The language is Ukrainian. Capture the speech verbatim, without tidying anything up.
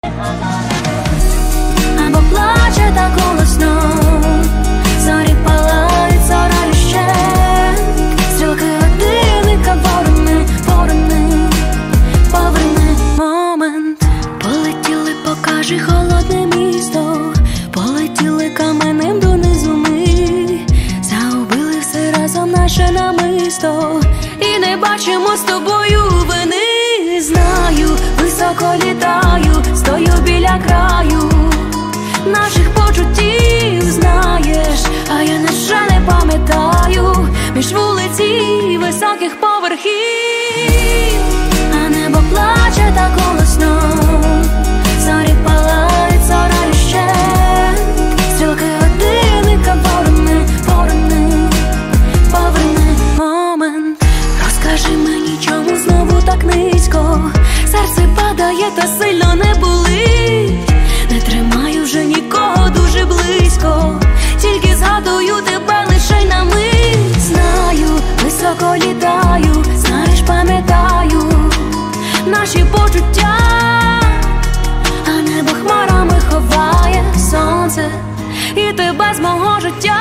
Або плаче так голосно, зорі палають, зоряю ще, стрілки годинника поверни, поверни, поверни момент. Полетіли, покажи холодне місто, полетіли каменем донизу ми, загубили все разом наше намисто, і не бачимо з тобою вини. Знаю, високо літаю, стою біля краю наших почуттів, знаєш, а я на жаль не пам'ятаю між вулиці високих поверхів. А небо плаче так голосно, зорі палають, зоряю ще, стрілки годинника поверни, поверни, поверни момент. Розкажи мені, чому знову так низько, серце падає та сильно не болить, не тримаю вже нікого дуже близько, тільки згадую тебе лише й на мить. Знаю, високо літаю, знаєш, пам'ятаю наші почуття, а небо хмарами ховає сонце і тебе з мого життя.